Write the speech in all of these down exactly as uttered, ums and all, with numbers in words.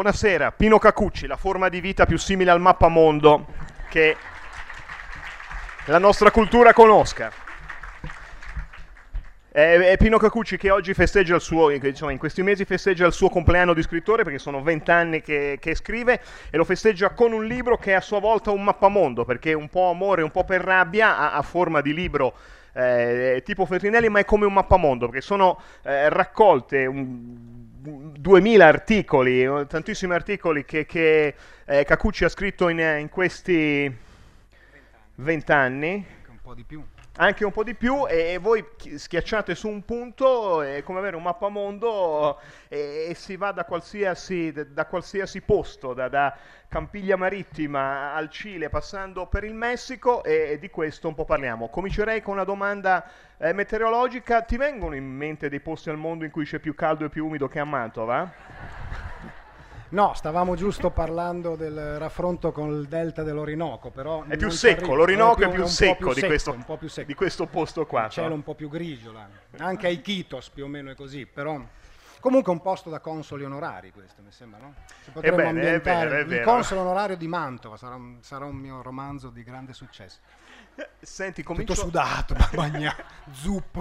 Buonasera, Pino Cacucci, la forma di vita più simile al mappamondo che la nostra cultura conosca. È, è Pino Cacucci che oggi festeggia il suo, insomma, in questi mesi festeggia il suo compleanno di scrittore, perché sono vent'anni che, che scrive, e lo festeggia con un libro che è a sua volta un mappamondo, perché è un po' amore, un po' per rabbia, ha, ha forma di libro eh, tipo Feltrinelli, ma è come un mappamondo, perché sono eh, raccolte un, duemila articoli, tantissimi articoli che, che eh, Cacucci ha scritto in, in questi vent'anni. Un po' di più. Anche un po' di più, e voi schiacciate su un punto, è come avere un mappamondo, e, e si va da qualsiasi, da qualsiasi posto, da, da Campiglia Marittima al Cile, passando per il Messico, e, e di questo un po' parliamo. Comincerei con una domanda eh, meteorologica. Ti vengono in mente dei posti al mondo in cui c'è più caldo e più umido che a Mantova? No, stavamo giusto parlando del raffronto con il delta dell'Orinoco, però è più non secco, l'Orinoco è più, è un secco, più di, secco, questo, un po' più secco. di questo posto qua. Il cielo un po' più grigio là. Anche a Iquitos più o meno è così, però comunque un posto da consoli onorari questo, mi sembra, no? Si potremmo bene, ambientare. È vero, è il vero. console onorario di Mantova sarà un, sarà un mio romanzo di grande successo. Senti, comincio... Tutto sudato, bagnato, zuppo.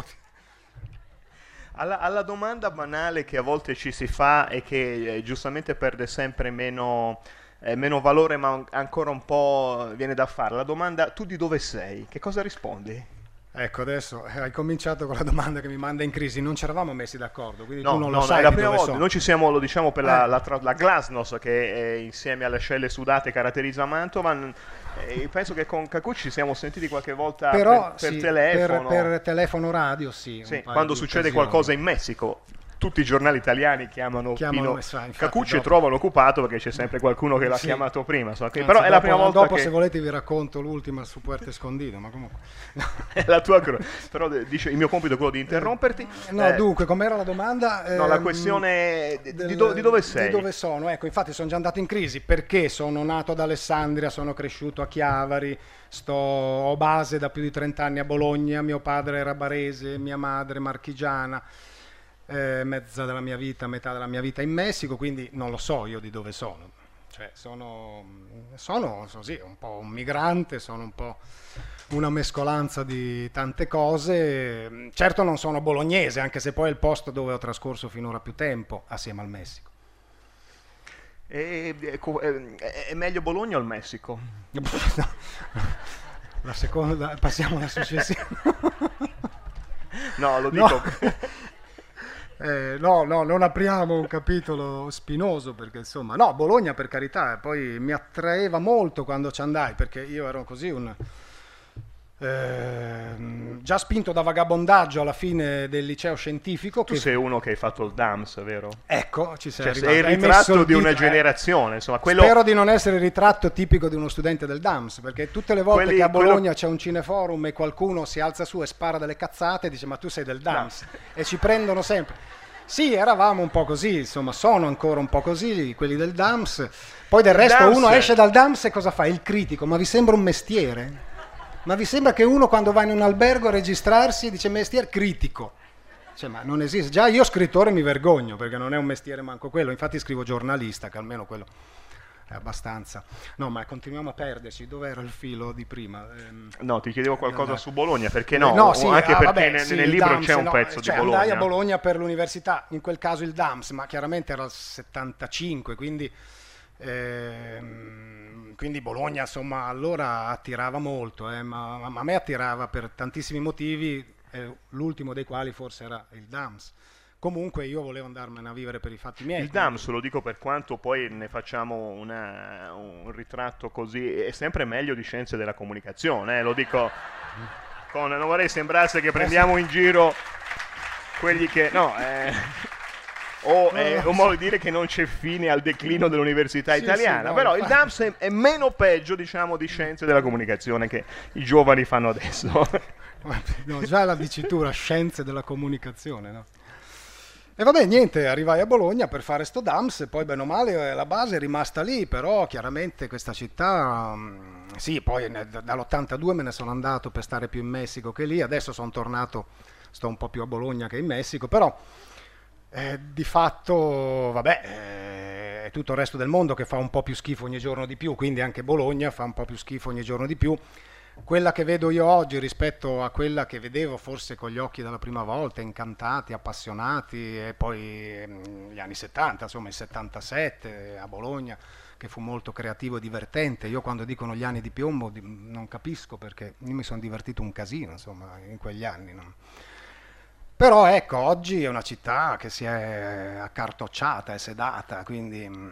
Alla, alla domanda banale che a volte ci si fa e che eh, giustamente perde sempre meno, eh, meno valore, ma ancora un po' viene da fare, la domanda: tu di dove sei? Che cosa rispondi? Ecco, adesso hai cominciato con la domanda che mi manda in crisi. Non ci eravamo messi d'accordo, quindi No, tu non no, lo no, sai è la di prima dove volta. sono. Noi ci siamo, lo diciamo per la, Eh. la, tra- la glasnost che eh, insieme alle ascelle sudate caratterizza Mantova. n- eh, penso che con Cacucci ci siamo sentiti qualche volta Però per, per sì, telefono. per, per telefono radio sì, un Sì, paio quando di succede occasioni. qualcosa in Messico, tutti i giornali italiani chiamano, Chiamano Pino Messa- infatti, Cacucci e dopo- trovano occupato, perché c'è sempre qualcuno che l'ha Sì. chiamato prima. insomma, che- Anzi, però è la dopo- prima volta dopo che se volete vi racconto l'ultima su Puerto Escondido, ma comunque è la tua cro- però eh, dice il mio compito è quello di interromperti. no, Eh, dunque, com'era la domanda? no, la Ehm, questione è di, del- do- di dove sei? Di dove sono? Ecco, infatti sono già andato in crisi perché sono nato ad Alessandria, sono cresciuto a Chiavari, sto, ho base da più di trenta anni a Bologna, mio padre era barese, mia madre marchigiana, eh, mezza della mia vita, metà della mia vita in Messico, quindi non lo so io di dove sono. Cioè, sono, sono così, un po' un migrante, sono un po' una mescolanza di tante cose. Certo non sono bolognese, anche se poi è il posto dove ho trascorso finora più tempo, assieme al Messico. E- e- co- eh, è meglio Bologna o il Messico? La seconda, passiamo alla successiva. No, lo No. dico. Eh, no, no, non apriamo un capitolo spinoso perché insomma, no, Bologna per carità, poi mi attraeva molto quando ci andai perché io ero così un ehm, già spinto da vagabondaggio alla fine del liceo scientifico. Tu che, sei uno che hai fatto il D A M S, vero? ecco, ci sei Cioè, arrivato. sei il Hai messo ritratto il di una dito, eh. generazione, insomma, quello... Spero di non essere il ritratto tipico di uno studente del D A M S, perché tutte le volte Quelli- che a Bologna quello- c'è un cineforum e qualcuno si alza su e spara delle cazzate, dice ma tu sei del D A M S, e ci prendono sempre. Sì, eravamo un po' così, insomma, sono ancora un po' così, quelli del D A M S. Poi del Il resto D A M S uno esce dal D A M S e cosa fa? Il critico, ma vi sembra un mestiere? Ma vi sembra che uno quando va in un albergo a registrarsi dice mestiere critico? Cioè, ma non esiste. Già io scrittore mi vergogno perché non è un mestiere manco quello, infatti scrivo giornalista, che almeno quello è abbastanza. No, ma continuiamo a perderci. Dov'era il filo di prima? Ehm, No, ti chiedevo qualcosa no. su Bologna, perché no? No, sì, anche ah, perché vabbè, nel, sì, nel il libro D A M S, c'è un no, pezzo cioè, di Bologna. andai a Bologna per l'università, in quel caso il D A M S, ma chiaramente era il settantacinque, quindi, ehm, quindi Bologna insomma allora attirava molto, eh, ma, ma a me attirava per tantissimi motivi, eh, l'ultimo dei quali forse era il D A M S. Comunque io volevo andarmene a vivere per i fatti miei. Il D A M S, lo dico per quanto poi ne facciamo una- un ritratto così, è sempre meglio di scienze della comunicazione, eh, lo dico con, non vorrei sembrasse che prendiamo in giro quelli che, no, eh, o è un modo di dire che non c'è fine al declino dell'università Sì, italiana, sì, no, però il infatti. D A M S è, è meno peggio, diciamo, di scienze della comunicazione che i giovani fanno adesso. No, già la dicitura scienze della comunicazione, no? E vabbè, niente, arrivai a Bologna per fare sto D A M S e poi bene o male la base è rimasta lì, però chiaramente questa città, mh, sì, poi ne- d- dall'ottantadue me ne sono andato per stare più in Messico che lì, adesso sono tornato, sto un po' più a Bologna che in Messico, però Eh, di fatto, vabbè, eh, è tutto il resto del mondo che fa un po' più schifo ogni giorno di più, quindi anche Bologna fa un po' più schifo ogni giorno di più. Quella che vedo io oggi rispetto a quella che vedevo forse con gli occhi dalla prima volta, incantati, appassionati, e poi ehm, gli anni settanta, insomma il settantasette a Bologna, che fu molto creativo e divertente. Io quando dicono gli anni di piombo di- non capisco, perché io mi sono divertito un casino, insomma, in quegli anni, no? Però ecco, oggi è una città che si è accartocciata, è sedata, quindi mm,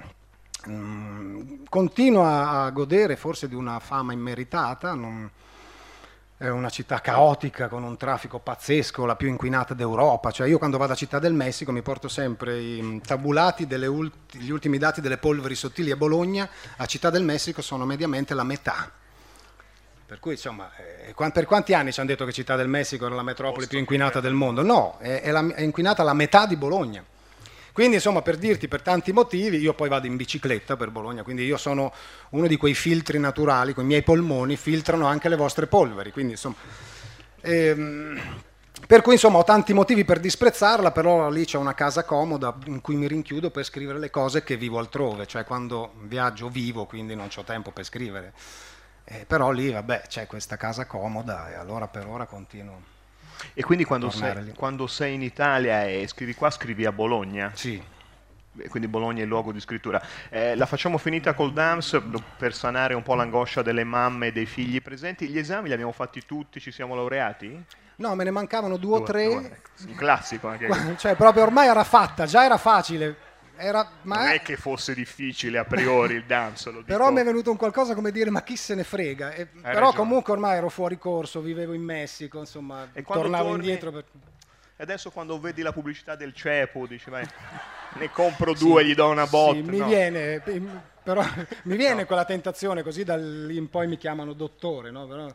mm, continua a godere forse di una fama immeritata. non- È una città caotica con un traffico pazzesco, la più inquinata d'Europa. Cioè io quando vado a Città del Messico mi porto sempre i mm, tabulati delle ulti- gli ultimi dati delle polveri sottili a Bologna. A Città del Messico sono mediamente la metà. Per cui, insomma, eh, quan- per quanti anni ci hanno detto che Città del Messico era la metropoli più inquinata del mondo? No, è, è la- è inquinata la metà di Bologna. Quindi, insomma, per dirti, per tanti motivi, io poi vado in bicicletta per Bologna, quindi io sono uno di quei filtri naturali, con i miei polmoni filtrano anche le vostre polveri. Quindi, insomma, ehm, per cui, insomma, ho tanti motivi per disprezzarla, però lì c'è una casa comoda in cui mi rinchiudo per scrivere le cose che vivo altrove, cioè quando viaggio vivo, quindi non ho tempo per scrivere. Eh, però lì, vabbè, c'è questa casa comoda e allora per ora continuo E quindi a quando tornare sei, lì. quando sei in Italia e scrivi qua, scrivi a Bologna? Sì. E quindi Bologna è il luogo di scrittura. Eh, la facciamo finita col D A M S per sanare un po' l'angoscia delle mamme e dei figli presenti. Gli esami li abbiamo fatti tutti, ci siamo laureati? No, me ne mancavano due o Due, tre, due. Un classico anche. qua- cioè proprio ormai era fatta, già era facile, era, Non ma è che fosse difficile a priori il D A M S, lo dico. però mi è venuto un qualcosa come dire ma chi se ne frega. E- però ragione. comunque ormai ero fuori corso, vivevo in Messico, insomma, E quando tornavo torni- indietro. Per... E adesso quando vedi la pubblicità del cepo, dici, vai, ne compro due, gli do una botta. Sì, mi no. viene, però mi viene quella tentazione, così da lì in poi mi chiamano dottore, no? Però,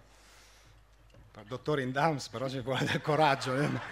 dottore in D A M S, però ci vuole del coraggio. eh.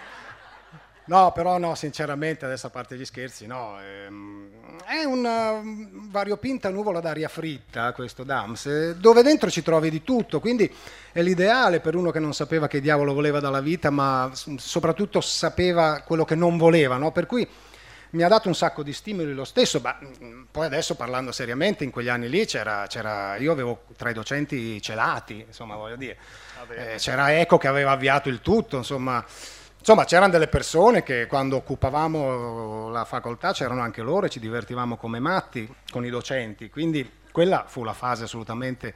No, però no, sinceramente, adesso a parte gli scherzi, no, ehm, è una um, variopinta nuvola d'aria fritta questo D A M S, eh, dove dentro ci trovi di tutto, quindi è l'ideale per uno che non sapeva che diavolo voleva dalla vita, ma s- soprattutto sapeva quello che non voleva, no? Per cui mi ha dato un sacco di stimoli lo stesso, ma mm, poi adesso parlando seriamente, in quegli anni lì c'era, c'era io avevo tra i docenti celati, insomma, voglio dire, eh, c'era Eco che aveva avviato il tutto, insomma. Insomma, c'erano delle persone che quando occupavamo la facoltà c'erano anche loro e ci divertivamo come matti con i docenti, quindi quella fu la fase assolutamente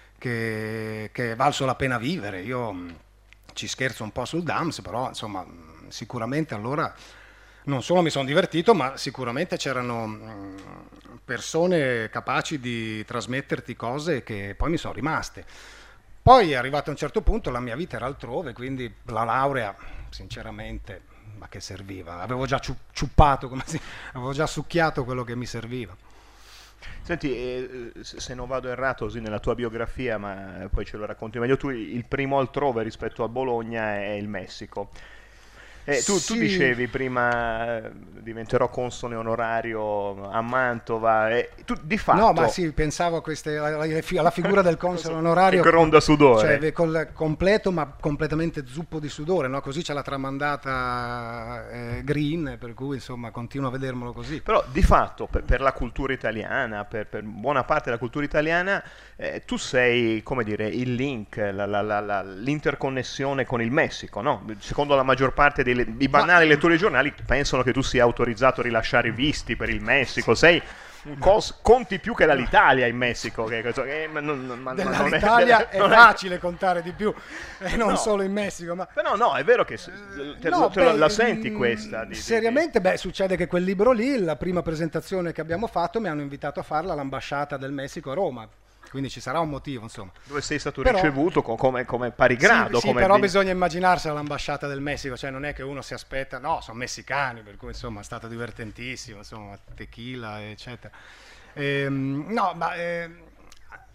che, che è valso la pena vivere. Io mh, ci scherzo un po' sul D A M S, però insomma mh, sicuramente allora non solo mi sono divertito, ma sicuramente c'erano mh, persone capaci di trasmetterti cose che poi mi sono rimaste. Poi è arrivato a un certo punto, la mia vita era altrove, quindi la laurea, sinceramente, ma che serviva? Avevo già ciu- ciuppato, come si, avevo già succhiato quello che mi serviva. Senti, eh, se se non vado errato così nella tua biografia, ma poi ce lo racconti meglio tu, il primo altrove rispetto a Bologna è il Messico. Eh, tu, tu Sì. dicevi prima eh, diventerò console onorario a Mantova, e tu di fatto No, ma sì, pensavo a queste, alla, alla figura del console onorario. che gronda sudore. Cioè, col completo, ma completamente zuppo di sudore, no? Così c'è la tramandata eh, green, per cui insomma continuo a vedermelo così. Però di fatto per, per la cultura italiana, per, per buona parte della cultura italiana, eh, tu sei, come dire, il link, la- la- la- la- l'interconnessione con il Messico, no? Secondo la maggior parte dei le- i banali lettori dei giornali pensano che tu sia autorizzato a rilasciare visti per il Messico, sei un cos- conti più che dall'Italia in Messico, che, che, ma non, ma- ma non è- Dell'Italia è, non è- facile contare di più, e non No. solo in Messico, ma Però no, è vero che se- te, no, te la- beh, la senti mm, questa? Di, di- seriamente, beh, succede che quel libro lì, la prima presentazione che abbiamo fatto, mi hanno invitato a farla all'ambasciata del Messico a Roma, quindi ci sarà un motivo, insomma. di- dove sei stato Però- ricevuto co- come, come pari grado? Sì, sì, come però di- bisogna immaginarsi all'ambasciata del Messico, cioè non è che uno si aspetta, no, sono messicani, per cui insomma è stato divertentissimo, insomma, tequila, eccetera. Ehm, no, ma ehm,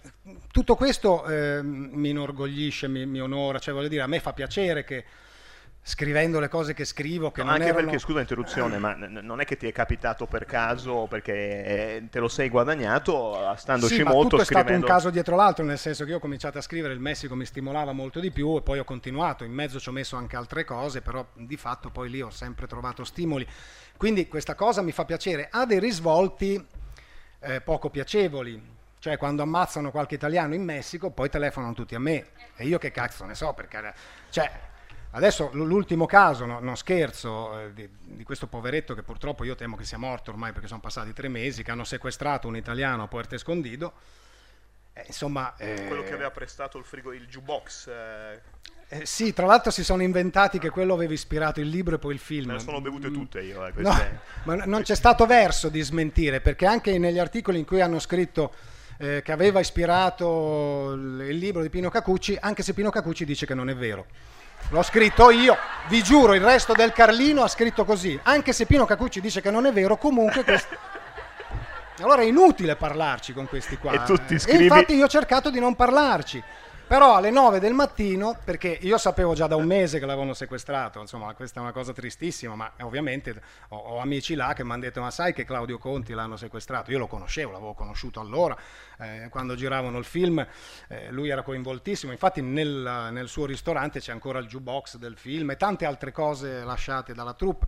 tutto questo ehm, mi inorgoglisce, mi, mi onora, cioè voglio dire, a me fa piacere che scrivendo le cose che scrivo, che no, non anche erano... perché, scusa l'interruzione, ma n- non è che ti è capitato per caso, perché te lo sei guadagnato standoci sì, ma molto tutto è scrivendo. stato un caso dietro l'altro, nel senso che io ho cominciato a scrivere, il Messico mi stimolava molto di più e poi ho continuato, in mezzo ci ho messo anche altre cose, però di fatto poi lì ho sempre trovato stimoli, quindi questa cosa mi fa piacere. Ha dei risvolti eh, poco piacevoli, cioè quando ammazzano qualche italiano in Messico poi telefonano tutti a me e io che cazzo ne so, perché cioè adesso l'ultimo caso, no, non scherzo, eh, di, di questo poveretto che purtroppo io temo che sia morto ormai perché sono passati tre mesi, che hanno sequestrato un italiano a Puerto Escondido, eh, insomma eh, quello che aveva prestato il frigo, il jukebox. Eh. Eh, sì, tra l'altro si sono inventati che quello aveva ispirato il libro e poi il film. Me le sono bevute tutte io. Eh, no, ma non c'è stato verso di smentire, perché anche negli articoli in cui hanno scritto eh, che aveva ispirato il libro di Pino Cacucci, anche se Pino Cacucci dice che non è vero. L'ho scritto io, vi giuro, il resto del Carlino ha scritto così. Anche se Pino Cacucci dice che non è vero, comunque... Quest... Allora è inutile parlarci con questi qua. E, tu ti scrivi... e infatti io ho cercato di non parlarci. Però alle nove del mattino, perché io sapevo già da un mese che l'avevano sequestrato, insomma questa è una cosa tristissima, ma ovviamente ho, ho amici là che mi hanno detto: ma sai che Claudio Conti l'hanno sequestrato? Io lo conoscevo, l'avevo conosciuto allora, eh, quando giravano il film, eh, lui era coinvoltissimo, infatti nel, nel suo ristorante c'è ancora il jukebox del film e tante altre cose lasciate dalla troupe.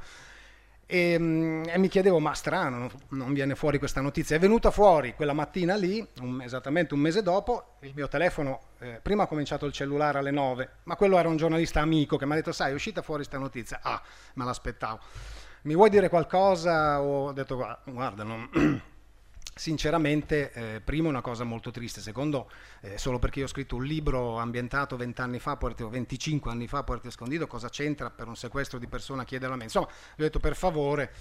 E, e mi chiedevo, ma strano, non, non viene fuori questa notizia. È venuta fuori quella mattina lì, un, esattamente un mese dopo, il mio telefono, eh, prima ha cominciato il cellulare alle nove, ma quello era un giornalista amico che mi ha detto: sai, è uscita fuori questa notizia. Ah, me l'aspettavo. Mi vuoi dire qualcosa? Ho detto: guarda, non... sinceramente, eh, primo è una cosa molto triste, secondo eh, solo perché io ho scritto un libro ambientato vent'anni fa, Puerto, venticinque anni fa a Puerto Escondido, cosa c'entra per un sequestro di persona chiedere a me? Insomma, gli ho detto: per favore,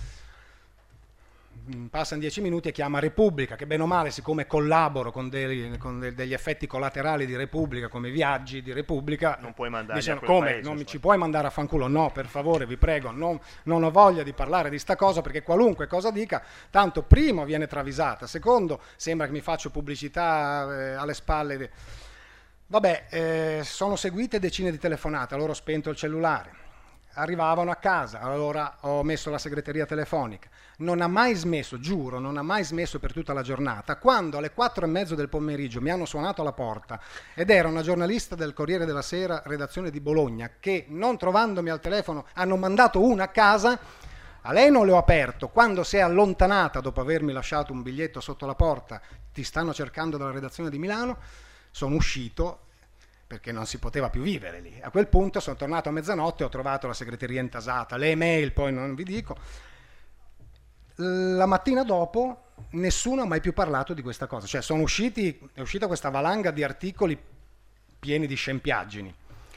passano dieci minuti e chiama Repubblica, che bene o male, siccome collaboro con, dei, con de, degli effetti collaterali di Repubblica, come viaggi di Repubblica, non puoi mandare dicendo: come? paese, non mi ci puoi mandare a fanculo? No, per favore, vi prego, non, non ho voglia di parlare di sta cosa, perché qualunque cosa dica, tanto primo viene travisata, secondo sembra che mi faccio pubblicità eh, alle spalle. De... Vabbè, eh, sono seguite decine di telefonate, allora ho spento il cellulare. Arrivavano a casa, allora ho messo la segreteria telefonica. Non ha mai smesso, giuro, non ha mai smesso per tutta la giornata. Quando alle quattro e mezzo del pomeriggio mi hanno suonato alla porta ed era una giornalista del Corriere della Sera, redazione di Bologna, che non trovandomi al telefono hanno mandato una a casa, a lei non le ho aperto. Quando si è allontanata dopo avermi lasciato un biglietto sotto la porta: ti stanno cercando dalla redazione di Milano, sono uscito perché non si poteva più vivere lì. A quel punto sono tornato a mezzanotte e ho trovato la segreteria intasata, le email poi non vi dico. La mattina dopo nessuno ha mai più parlato di questa cosa, cioè sono usciti, è uscita questa valanga di articoli pieni di scempiaggini.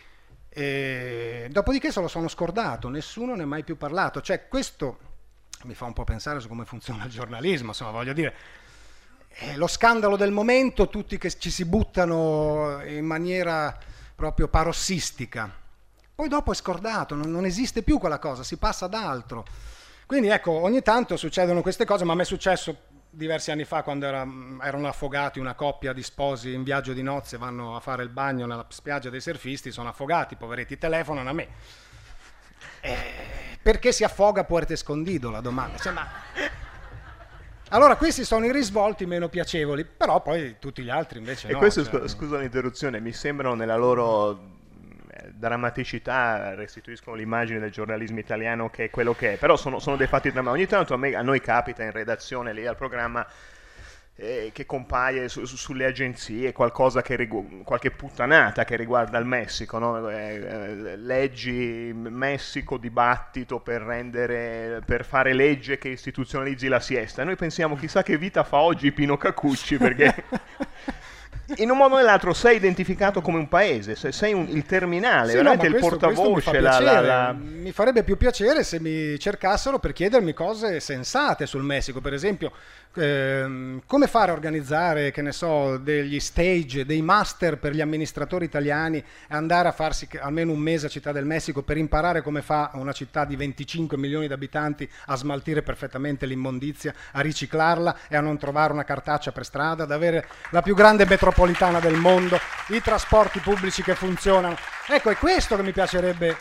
E dopodiché se lo sono scordato, nessuno ne ha mai più parlato. Cioè questo mi fa un po' pensare su come funziona il giornalismo, insomma, voglio dire, è lo scandalo del momento, tutti che ci si buttano in maniera proprio parossistica, poi dopo è scordato, non, non esiste più quella cosa, si passa ad altro. Quindi ecco, ogni tanto succedono queste cose, ma a me è successo diversi anni fa quando era, erano affogati, una coppia di sposi in viaggio di nozze, vanno a fare il bagno nella spiaggia dei surfisti, sono affogati, poveretti, telefonano a me. Eh, perché si affoga a Puerto Escondido, la domanda. Cioè, ma... Allora questi sono i risvolti meno piacevoli, però poi tutti gli altri invece e no. questo, cioè... scusa l'interruzione, mi sembrano nella loro drammaticità, restituiscono l'immagine del giornalismo italiano che è quello che è, però sono, sono dei fatti drammatici. Ogni tanto a, me, a noi capita in redazione lì al programma eh, che compaie su, su, sulle agenzie qualcosa che rigu- qualche puttanata che riguarda il Messico, no? eh, eh, leggi Messico, dibattito per rendere per fare legge che istituzionalizzi la siesta, e noi pensiamo: chissà che vita fa oggi Pino Cacucci, perché in un modo o nell'altro sei identificato come un paese, sei un, il terminale, sì, veramente no, questo, il portavoce. Mi, la, la, la... mi farebbe più piacere se mi cercassero per chiedermi cose sensate sul Messico, per esempio ehm, come fare a organizzare, che ne so, degli stage, dei master per gli amministratori italiani e andare a farsi almeno un mese a Città del Messico per imparare come fa una città di venticinque milioni di abitanti a smaltire perfettamente l'immondizia, a riciclarla e a non trovare una cartaccia per strada, ad avere la più grande metropolitana del mondo, i trasporti pubblici che funzionano. Ecco, è questo che mi piacerebbe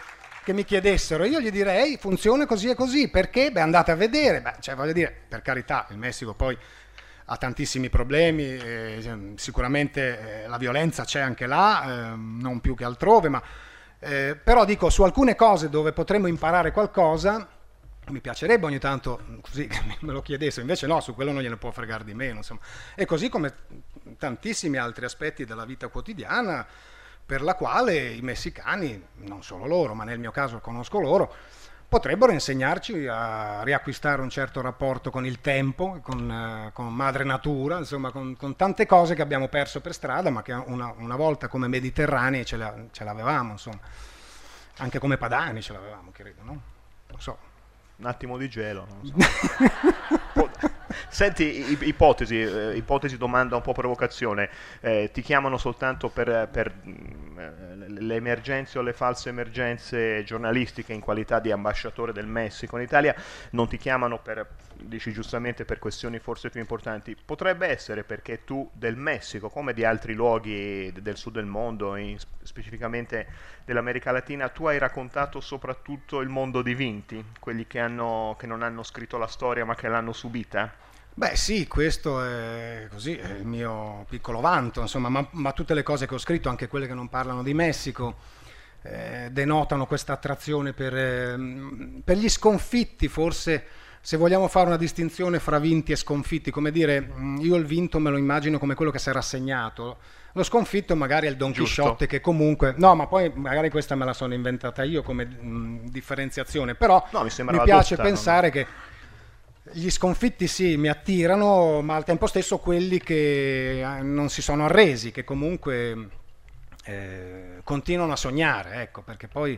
che mi chiedessero, io gli direi funziona così e così, perché? Beh, andate a vedere, beh, cioè voglio dire, per carità, il Messico poi ha tantissimi problemi, eh, sicuramente eh, la violenza c'è anche là, eh, non più che altrove, ma eh, però dico, su alcune cose dove potremmo imparare qualcosa, mi piacerebbe ogni tanto così che me lo chiedessero, invece no, su quello non gliene può fregare di meno, insomma. E così come tantissimi altri aspetti della vita quotidiana, per la quale i messicani, non solo loro, ma nel mio caso conosco loro, potrebbero insegnarci a riacquistare un certo rapporto con il tempo, con, eh, con madre natura, insomma con, con tante cose che abbiamo perso per strada, ma che una, una volta come mediterranei ce, la, ce l'avevamo, insomma. Anche come padani ce l'avevamo, credo, no? Non so. Un attimo di gelo. Non so. Senti, ipotesi, eh, ipotesi, domanda un po' provocazione. Eh, ti chiamano soltanto per, per eh, le emergenze o le false emergenze giornalistiche in qualità di ambasciatore del Messico in Italia? Non ti chiamano per, dici giustamente, per questioni forse più importanti? Potrebbe essere perché tu del Messico, come di altri luoghi del sud del mondo, in, specificamente dell'America Latina, tu hai raccontato soprattutto il mondo di vinti, quelli che, hanno, che non hanno scritto la storia ma che l'hanno subita? Beh sì, questo è così, è il mio piccolo vanto, insomma, ma, ma tutte le cose che ho scritto, anche quelle che non parlano di Messico, eh, denotano questa attrazione per, eh, per gli sconfitti, forse, se vogliamo fare una distinzione fra vinti e sconfitti, come dire, io il vinto me lo immagino come quello che si è rassegnato, lo sconfitto magari è il Don Giusto. Chisciotte che comunque, no, ma poi magari questa me la sono inventata io come mh, differenziazione, però no, mi, mi piace adotta, pensare no? che gli sconfitti sì, mi attirano, ma al tempo stesso quelli che non si sono arresi, che comunque eh, continuano a sognare, ecco, perché poi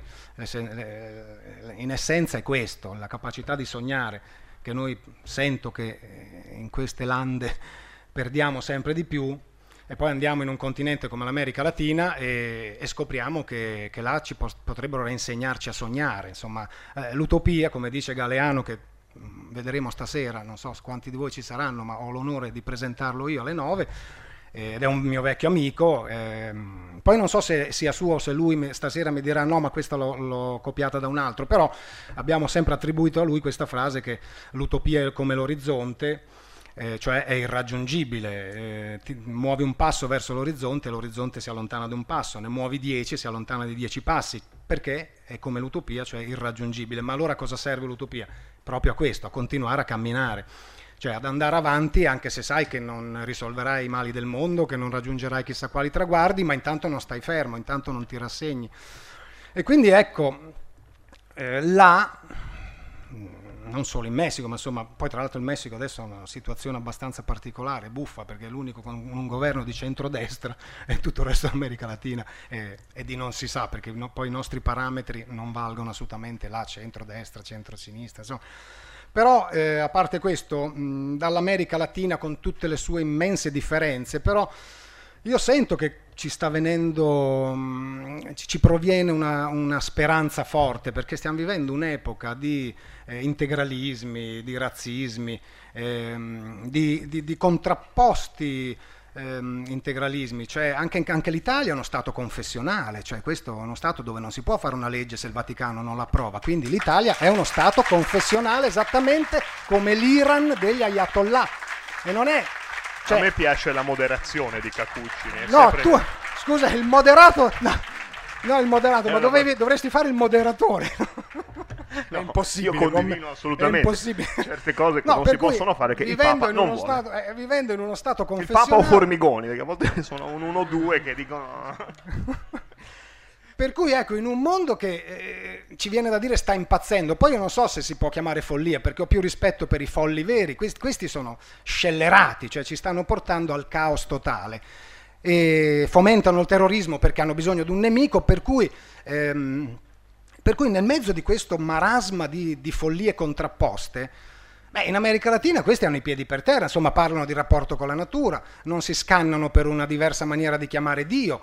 eh, in essenza è questo, la capacità di sognare, che noi sento che in queste lande perdiamo sempre di più, e poi andiamo in un continente come l'America Latina e, e scopriamo che, che là ci po- potrebbero reinsegnarci a sognare, insomma, eh, l'utopia, come dice Galeano, che vedremo stasera, non so quanti di voi ci saranno, ma ho l'onore di presentarlo io alle nove, ed è un mio vecchio amico, ehm, poi non so se sia suo o se lui mi, stasera mi dirà no, ma questa l'ho, l'ho copiata da un altro, però abbiamo sempre attribuito a lui questa frase che l'utopia è come l'orizzonte, eh, cioè è irraggiungibile, eh, ti muovi un passo verso l'orizzonte e l'orizzonte si allontana di un passo, ne muovi dieci e si allontana di dieci passi, perché è come l'utopia, cioè irraggiungibile. Ma allora a cosa serve l'utopia? Proprio a questo, a continuare a camminare, cioè ad andare avanti anche se sai che non risolverai i mali del mondo, che non raggiungerai chissà quali traguardi, ma intanto non stai fermo, intanto non ti rassegni. E quindi ecco, eh, là, non solo in Messico, ma insomma, poi tra l'altro il Messico adesso ha una situazione abbastanza particolare, buffa, perché è l'unico con un governo di centrodestra e tutto il resto dell'America Latina è, è di non si sa, perché no, poi i nostri parametri non valgono assolutamente là, centrodestra, centrosinistra, insomma. Però eh, a parte questo, mh, dall'America Latina con tutte le sue immense differenze, però io sento che ci sta venendo, mh, ci proviene una, una speranza forte, perché stiamo vivendo un'epoca di eh, integralismi, di razzismi, ehm, di, di, di contrapposti ehm, integralismi, cioè anche, anche l'Italia è uno stato confessionale, cioè questo è uno stato dove non si può fare una legge se il Vaticano non l'approva, quindi l'Italia è uno stato confessionale esattamente come l'Iran degli ayatollah, e non è... Cioè, a me piace la moderazione di Capucci. No, sempre... tu, scusa, il moderato... No, no il moderato, eh, ma dovevi, no, dovresti fare il moderatore. No, è impossibile. Io condivido assolutamente. È impossibile. Certe cose che no, non si possono fare, che il Papa non vuole. Stato, eh, vivendo in uno stato confessionale... Il Papa o Formigoni, perché a volte sono un uno o due che dicono... Per cui ecco, in un mondo che eh, ci viene da dire sta impazzendo, poi io non so se si può chiamare follia, perché ho più rispetto per i folli veri, questi, questi sono scellerati, cioè ci stanno portando al caos totale, e fomentano il terrorismo perché hanno bisogno di un nemico, per cui, ehm, per cui nel mezzo di questo marasma di, di follie contrapposte, beh, in America Latina questi hanno i piedi per terra, insomma parlano di rapporto con la natura, non si scannano per una diversa maniera di chiamare Dio,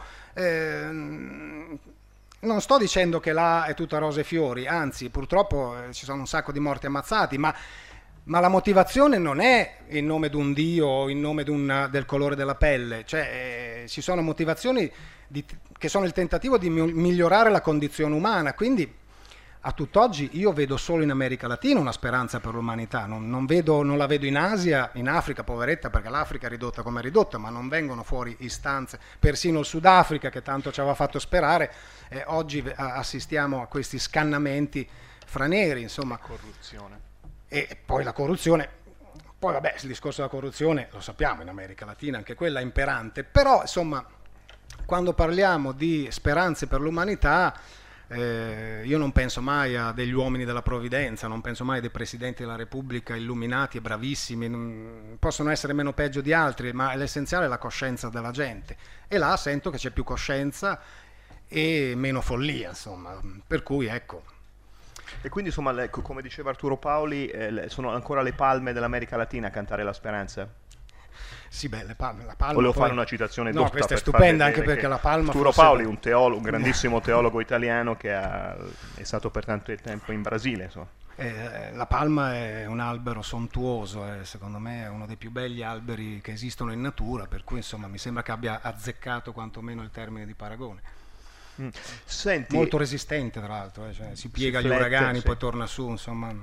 ehm, non sto dicendo che là è tutta rose e fiori, anzi purtroppo eh, ci sono un sacco di morti ammazzati, ma, ma la motivazione non è in nome di un dio o in nome di un, del colore della pelle, cioè eh, ci sono motivazioni di, che sono il tentativo di migliorare la condizione umana, quindi a tutt'oggi io vedo solo in America Latina una speranza per l'umanità, non, non, vedo, non la vedo in Asia, in Africa, poveretta, perché l'Africa è ridotta come è ridotta, ma non vengono fuori istanze, persino il Sudafrica che tanto ci aveva fatto sperare, eh, oggi assistiamo a questi scannamenti fra neri, insomma. Corruzione. E poi la corruzione, poi vabbè, il discorso della corruzione lo sappiamo in America Latina, anche quella è imperante, però insomma, quando parliamo di speranze per l'umanità, Eh, io non penso mai a degli uomini della provvidenza, non penso mai a dei presidenti della Repubblica illuminati e bravissimi, non, possono essere meno peggio di altri, ma l'essenziale è la coscienza della gente, e là sento che c'è più coscienza e meno follia, insomma, per cui ecco. E quindi insomma, le, come diceva Arturo Paoli, eh, sono ancora le palme dell'America Latina a cantare la speranza? Sì, beh, le palme, la palma. Volevo poi... fare una citazione no, dotta. questa è per stupenda, anche perché la palma. Arturo Paoli, un, teolo, un grandissimo teologo italiano che ha, è stato per tanto tempo in Brasile. Insomma. Eh, la palma è un albero sontuoso, eh, secondo me è uno dei più belli alberi che esistono in natura, per cui insomma mi sembra che abbia azzeccato quantomeno il termine di paragone. Mm. Senti, molto resistente tra l'altro, eh, cioè, si piega si agli flette, uragani, sì. Poi torna su, insomma.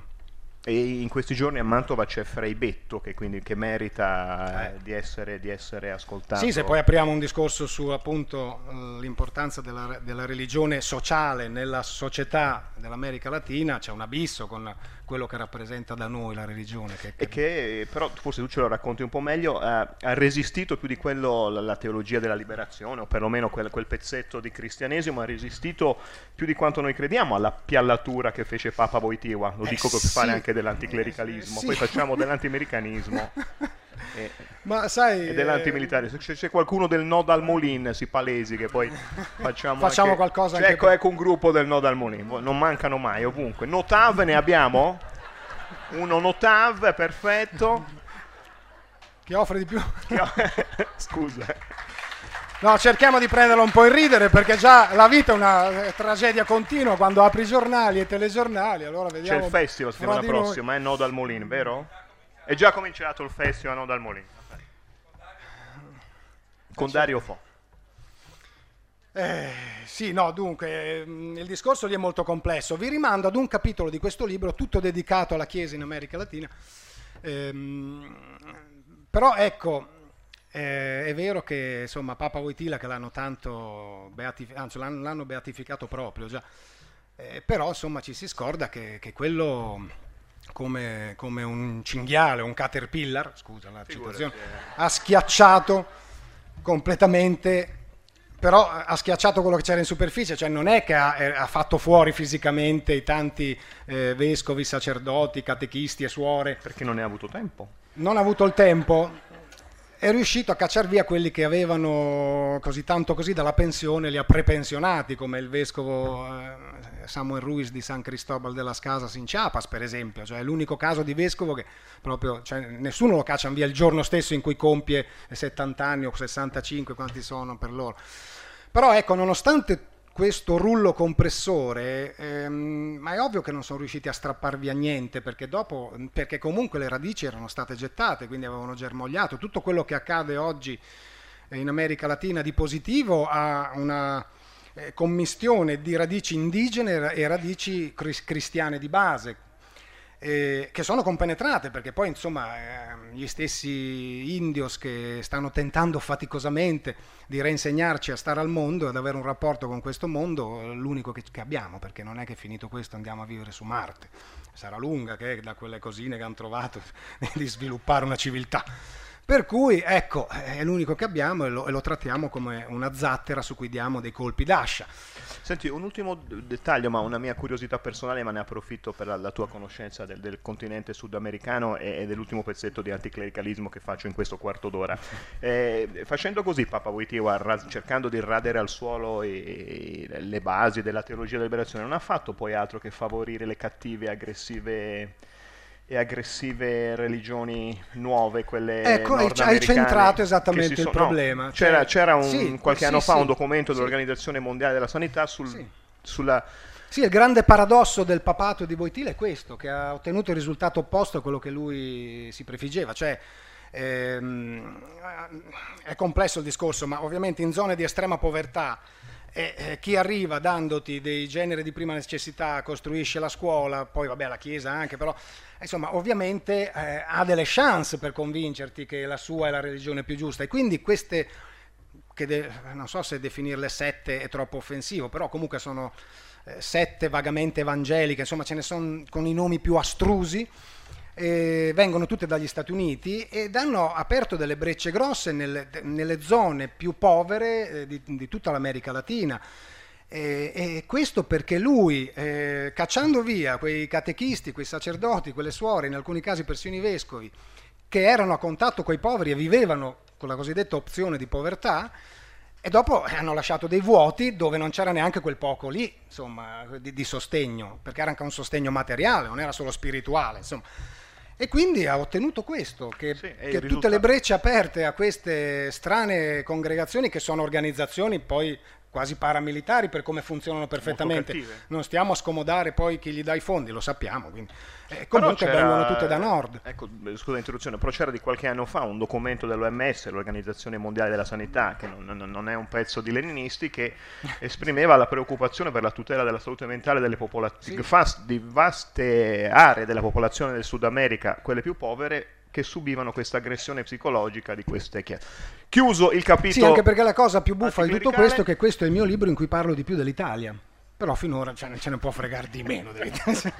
E in questi giorni a Mantova c'è Frei Betto che quindi che merita eh. di, essere, di essere ascoltato. Sì, se poi apriamo un discorso su appunto l'importanza della, della religione sociale nella società dell'America Latina, c'è un abisso con quello che rappresenta da noi la religione. Che, che... E che però forse tu ce lo racconti un po' meglio, eh, ha resistito più di quello la, la teologia della liberazione, o perlomeno quel, quel pezzetto di cristianesimo, ha resistito più di quanto noi crediamo alla piallatura che fece Papa Wojtyła, lo eh, dico per sì. fare anche dell'anticlericalismo, eh, sì. poi facciamo dell'antimericanismo e, Ma sai, e dell'antimilitare. Se c'è qualcuno del No dal Molin si palesi che poi facciamo, facciamo anche, qualcosa cioè, anche ecco, per... ecco un gruppo del No dal Molin, non mancano mai ovunque. Notav ne abbiamo? Uno Notav, perfetto, chi offre di più? Scusa. No, cerchiamo di prenderlo un po' in ridere, perché già la vita è una eh, tragedia continua quando apri i giornali e telegiornali. Allora vediamo. C'è il festival settimana prossima, è eh? No dal Molin, vero? È già cominciato il festival No dal Molin. Con Dario Fo. Eh, sì, no, dunque, il discorso lì è molto complesso. Vi rimando ad un capitolo di questo libro, tutto dedicato alla Chiesa in America Latina. Ehm, però ecco, eh, è vero che insomma Papa Wojtyła, che l'hanno tanto beatificato, anzi l'hanno, l'hanno beatificato proprio già, eh, però insomma ci si scorda che, che quello come, come un cinghiale, un caterpillar, scusa la citazione, ha schiacciato completamente, però ha schiacciato quello che c'era in superficie, cioè non è che ha, ha fatto fuori fisicamente i tanti eh, vescovi, sacerdoti, catechisti e suore. Perché non ne ha avuto tempo. Non ha avuto il tempo, è riuscito a cacciar via quelli che avevano così tanto così dalla pensione, li ha prepensionati, come il vescovo eh, Samuel Ruiz di San Cristobal de las Casas in Chiapas, per esempio, cioè è l'unico caso di vescovo che proprio, cioè, nessuno lo cacciano via il giorno stesso in cui compie settanta anni o sessantacinque, quanti sono per loro. Però ecco, nonostante questo rullo compressore, ehm, ma è ovvio che non sono riusciti a strappar via niente, perché dopo, perché comunque le radici erano state gettate, quindi avevano germogliato. Tutto quello che accade oggi in America Latina di positivo ha una eh, commistione di radici indigene e radici cris- cristiane di base, eh, che sono compenetrate, perché poi insomma eh, gli stessi indios che stanno tentando faticosamente di reinsegnarci a stare al mondo e ad avere un rapporto con questo mondo, l'unico che, che abbiamo, perché non è che finito questo andiamo a vivere su Marte, sarà lunga che da quelle cosine che hanno trovato di sviluppare una civiltà. Per cui, ecco, è l'unico che abbiamo e lo, e lo trattiamo come una zattera su cui diamo dei colpi d'ascia. Senti, un ultimo dettaglio, ma una mia curiosità personale, ma ne approfitto per la, la tua conoscenza del, del continente sudamericano e, e dell'ultimo pezzetto di anticlericalismo che faccio in questo quarto d'ora. Eh, facendo così, Papa Wojtyła, cercando di radere al suolo i, i, le basi della teologia della liberazione, non ha fatto poi altro che favorire le cattive, aggressive... e aggressive religioni nuove, quelle ecco, nordamericane. Hai centrato esattamente sono, il problema. No, c'era, c'era un, sì, qualche sì, anno fa sì, un documento sì. dell'Organizzazione Mondiale della Sanità sul, sì. sulla... Sì, il grande paradosso del papato di Wojtyła è questo, che ha ottenuto il risultato opposto a quello che lui si prefiggeva, cioè ehm, è complesso il discorso, ma ovviamente in zone di estrema povertà E eh, chi arriva dandoti dei generi di prima necessità, costruisce la scuola, poi vabbè la chiesa anche, però insomma ovviamente eh, ha delle chance per convincerti che la sua è la religione più giusta, e quindi queste, che de- non so se definirle sette è troppo offensivo, però comunque sono eh, sette vagamente evangeliche, insomma ce ne sono con i nomi più astrusi, eh, vengono tutte dagli Stati Uniti ed hanno aperto delle brecce grosse nelle, nelle zone più povere eh, di, di tutta l'America Latina. E, e questo perché lui, eh, cacciando via quei catechisti, quei sacerdoti, quelle suore, in alcuni casi persino i vescovi, che erano a contatto con i poveri e vivevano con la cosiddetta opzione di povertà, e dopo hanno lasciato dei vuoti dove non c'era neanche quel poco lì, insomma, di, di sostegno, perché era anche un sostegno materiale, non era solo spirituale, insomma. E quindi ha ottenuto questo, che, sì, che risultato... tutte le brecce aperte a queste strane congregazioni, che sono organizzazioni poi quasi paramilitari per come funzionano perfettamente, non stiamo a scomodare poi chi gli dà i fondi, lo sappiamo, quindi eh, comunque vengono tutte da nord. Ecco, scusa l'interruzione, però c'era di qualche anno fa un documento dell'O M S, l'Organizzazione Mondiale della Sanità, che non, non, non è un pezzo di leninisti, che esprimeva la preoccupazione per la tutela della salute mentale delle popolazioni, sì, di vaste aree della popolazione del Sud America, quelle più povere, che subivano questa aggressione psicologica di queste chiese. Chiuso il capitolo. Sì, anche perché la cosa più buffa di tutto questo è che questo è il mio libro in cui parlo di più dell'Italia. Però finora ce ne, ce ne può fregare di meno dell'Italia.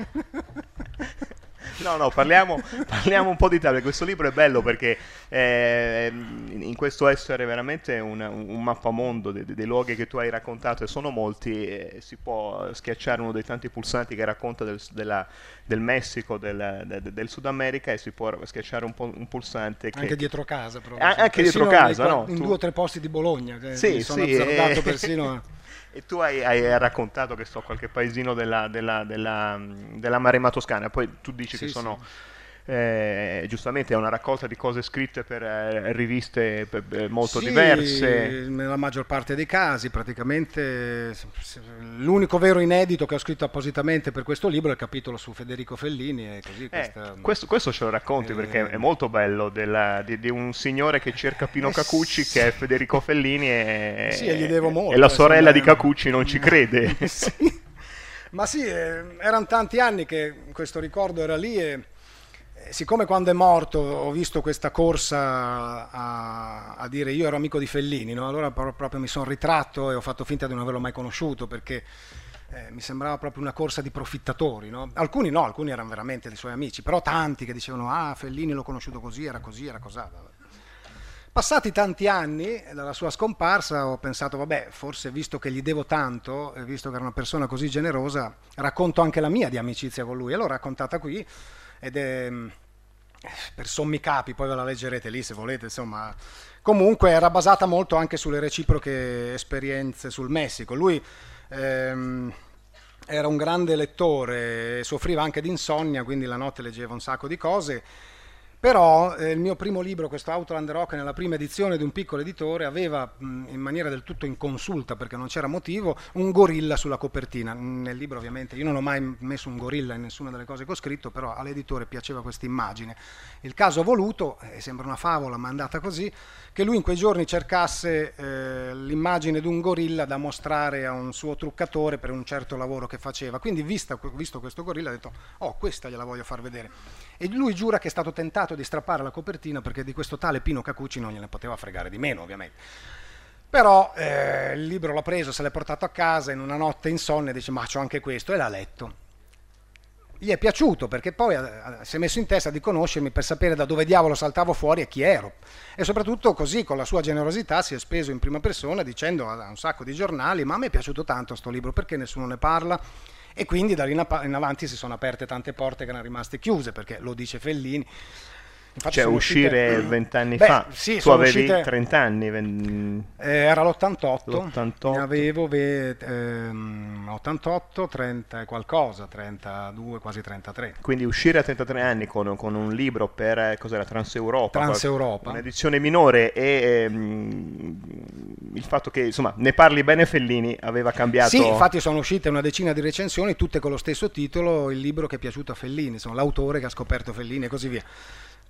No, no, parliamo, parliamo un po' d'Italia. Questo libro è bello perché eh, in questo essere veramente un, un mappamondo dei, dei luoghi che tu hai raccontato, e sono molti, eh, si può schiacciare uno dei tanti pulsanti che racconta del, della, del Messico, del, del, del Sud America, e si può schiacciare un, po', un pulsante che... Anche dietro casa, però. Ah, anche dietro casa, in, no? In Tu... due o tre posti di Bologna, che sì, mi sono sì, azzardato eh... persino... E tu hai, hai raccontato che so qualche paesino della, della, della, della Maremma Toscana, poi tu dici sì, che sono sì. eh, giustamente è una raccolta di cose scritte per eh, riviste per, eh, molto sì, diverse. Nella maggior parte dei casi, praticamente l'unico vero inedito che ho scritto appositamente per questo libro è il capitolo su Federico Fellini. E così eh, questa, questo, questo ce lo racconti eh, perché è molto bello, della, di, di un signore che cerca Pino eh, Cacucci, sì, che è Federico Fellini, e, sì, e, gli devo molto, e la sorella insomma, di Cacucci non ci crede. Sì. Ma sì, eh, erano tanti anni che questo ricordo era lì, e eh, siccome quando è morto ho visto questa corsa a, a dire io ero amico di Fellini, no? Allora pro- proprio mi sono ritratto e ho fatto finta di non averlo mai conosciuto, perché eh, mi sembrava proprio una corsa di profittatori, no? Alcuni no, alcuni erano veramente dei suoi amici, però tanti che dicevano ah, Fellini l'ho conosciuto così, era così, era così. Passati tanti anni dalla sua scomparsa ho pensato, vabbè, forse visto che gli devo tanto, e visto che era una persona così generosa, racconto anche la mia di amicizia con lui. E l'ho raccontata qui, ed è per sommi capi, poi ve la leggerete lì se volete, insomma. Comunque era basata molto anche sulle reciproche esperienze sul Messico. Lui ehm, era un grande lettore, soffriva anche di insonnia, quindi la notte leggeva un sacco di cose. Però eh, il mio primo libro, questo Outland Rock, nella prima edizione di un piccolo editore, aveva mh, in maniera del tutto inconsulta, perché non c'era motivo, un gorilla sulla copertina. Nel libro ovviamente io non ho mai messo un gorilla in nessuna delle cose che ho scritto, però all'editore piaceva questa immagine. Il caso ha voluto, eh, sembra una favola ma è andata così, che lui in quei giorni cercasse eh, l'immagine di un gorilla da mostrare a un suo truccatore per un certo lavoro che faceva. Quindi vista, visto questo gorilla ha detto oh, questa gliela voglio far vedere. E lui giura che è stato tentato di strappare la copertina perché di questo tale Pino Cacucci non gliene poteva fregare di meno, ovviamente. Però eh, il libro l'ha preso, se l'è portato a casa in una notte insonne, dice ma c'ho anche questo, e l'ha letto. Gli è piaciuto perché poi eh, si è messo in testa di conoscermi per sapere da dove diavolo saltavo fuori e chi ero, e soprattutto così con la sua generosità si è speso in prima persona dicendo a un sacco di giornali ma a me è piaciuto tanto sto libro, perché nessuno ne parla? E quindi da lì in avanti si sono aperte tante porte che erano rimaste chiuse, perché lo dice Fellini. Infatti cioè uscire vent'anni Beh, fa, sì, tu avevi uscite... trenta anni, ven... eh, era l'ottantotto, l'ottantotto. Ne avevo ve... ehm, ottantotto, trenta e qualcosa, trentadue, quasi trentatré. Quindi uscire a trentatré anni con, con un libro per, cos'era, Transeuropa, Transeuropa. un'edizione minore, e ehm, il fatto che insomma ne parli bene Fellini aveva cambiato. Sì, infatti sono uscite una decina di recensioni, tutte con lo stesso titolo, il libro che è piaciuto a Fellini, insomma, l'autore che ha scoperto Fellini e così via.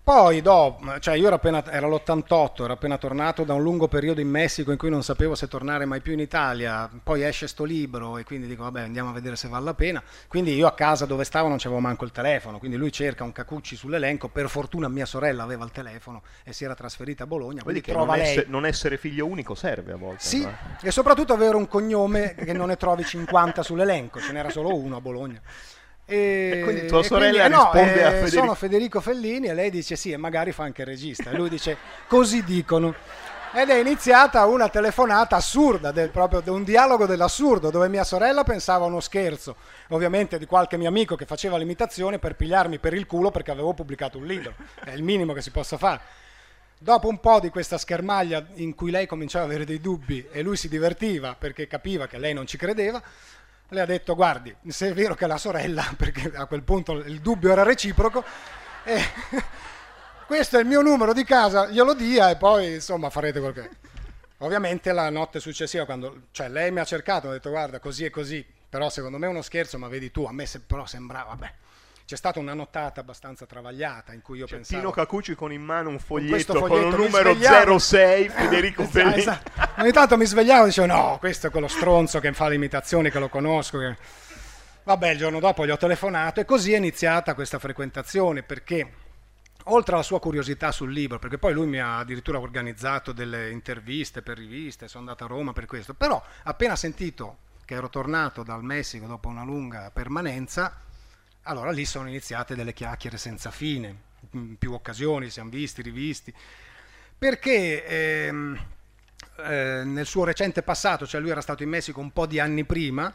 Poi dopo, cioè io ero appena, era l'ottantotto, ero appena tornato da un lungo periodo in Messico in cui non sapevo se tornare mai più in Italia, poi esce sto libro e quindi dico vabbè andiamo a vedere se vale la pena, quindi io a casa dove stavo non c'avevo manco il telefono, quindi lui cerca un Cacucci sull'elenco, per fortuna mia sorella aveva il telefono e si era trasferita a Bologna, quindi che trova non, lei. Esse, non essere figlio unico serve a volte. Sì, no? E soprattutto avere un cognome che non ne trovi cinquanta sull'elenco, ce n'era solo uno a Bologna. E, e quindi tua e sorella quindi, eh, no, risponde eh, a Federico. Sono Federico Fellini e lei dice sì e magari fa anche il regista e lui dice così dicono ed è iniziata una telefonata assurda del, proprio un dialogo dell'assurdo dove mia sorella pensava a uno scherzo ovviamente di qualche mio amico che faceva l'imitazione per pigliarmi per il culo perché avevo pubblicato un libro, è il minimo che si possa fare. Dopo un po' di questa schermaglia in cui lei cominciava ad avere dei dubbi e lui si divertiva perché capiva che lei non ci credeva, lei ha detto guardi, se è vero che è la sorella, perché a quel punto il dubbio era reciproco, eh, questo è il mio numero di casa, glielo dia e poi insomma farete quel che... Ovviamente la notte successiva, quando cioè, lei mi ha cercato, ha detto guarda così e così, però secondo me è uno scherzo, ma vedi tu, a me se, però sembrava, vabbè. C'è stata una nottata abbastanza travagliata in cui io C'è pensavo... Pino Cacucci con in mano un foglietto con, con un numero zero sei, Federico Fellini. Esatto. Ogni tanto mi svegliavo e dicevo no, questo è quello stronzo che fa le imitazioni, che lo conosco. Che... Vabbè, il giorno dopo gli ho telefonato e così è iniziata questa frequentazione perché, oltre alla sua curiosità sul libro, perché poi lui mi ha addirittura organizzato delle interviste per riviste, sono andato a Roma per questo, però appena sentito che ero tornato dal Messico dopo una lunga permanenza, allora lì sono iniziate delle chiacchiere senza fine, in più occasioni, siamo visti, rivisti, perché ehm, eh, nel suo recente passato, cioè lui era stato in Messico un po' di anni prima,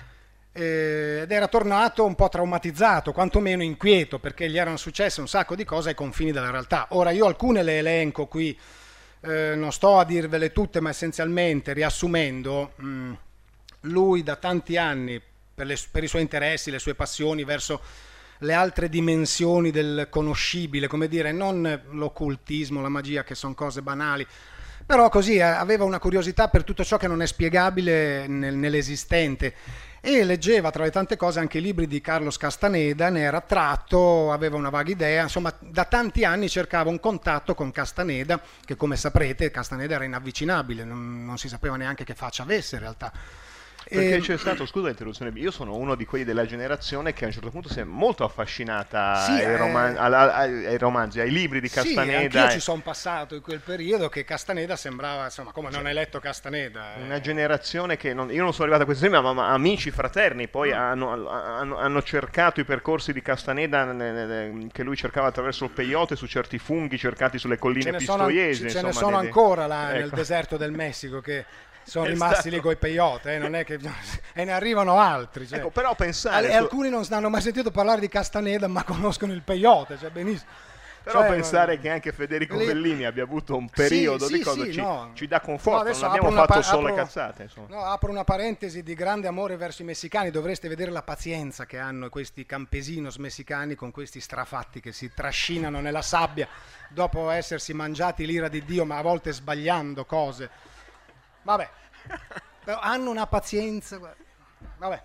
eh, ed era tornato un po' traumatizzato, quantomeno inquieto, perché gli erano successe un sacco di cose ai confini della realtà. Ora io alcune le elenco qui, eh, non sto a dirvele tutte, ma essenzialmente, riassumendo, mh, lui da tanti anni, Per, le, per i suoi interessi, le sue passioni verso le altre dimensioni del conoscibile, come dire, non l'occultismo, la magia, che sono cose banali, però così eh, aveva una curiosità per tutto ciò che non è spiegabile nel, nell'esistente e leggeva tra le tante cose anche i libri di Carlos Castaneda, ne era attratto, aveva una vaga idea, insomma da tanti anni cercava un contatto con Castaneda, che come saprete Castaneda era inavvicinabile, non, non si sapeva neanche che faccia avesse in realtà. Perché E... c'è stato, scusa l'interruzione, io sono uno di quelli della generazione che a un certo punto si è molto affascinata sì, ai, eh... roman- ai, ai, ai romanzi, ai libri di Castaneda. Sì, anch'io e... ci sono passato in quel periodo che Castaneda sembrava, insomma, come non hai letto Castaneda? Una eh... generazione che, non, io non sono arrivato a questo tema, ma, ma amici fraterni poi mm. hanno, hanno, hanno cercato i percorsi di Castaneda ne, ne, ne, che lui cercava attraverso il peyote su certi funghi cercati sulle colline pistoiesi. Ce ne insomma, sono dei, ancora là ecco. nel deserto del Messico che... sono è rimasti stato... lì coi peyote, eh, non è che... e ne arrivano altri. Cioè. Ecco, però pensare... E alcuni non hanno mai sentito parlare di Castaneda, ma conoscono il peyote, cioè benissimo. Però cioè, pensare ma... che anche Federico lì... Fellini abbia avuto un periodo sì, di sì, cosa sì, ci, no. ci dà conforto, no, non abbiamo fatto pa- solo apro... cazzate. Insomma. No, apro una parentesi di grande amore verso i messicani, dovreste vedere la pazienza che hanno questi campesinos messicani con questi strafatti che si trascinano nella sabbia dopo essersi mangiati l'ira di Dio, ma a volte sbagliando cose. Vabbè. Però hanno una pazienza, vabbè,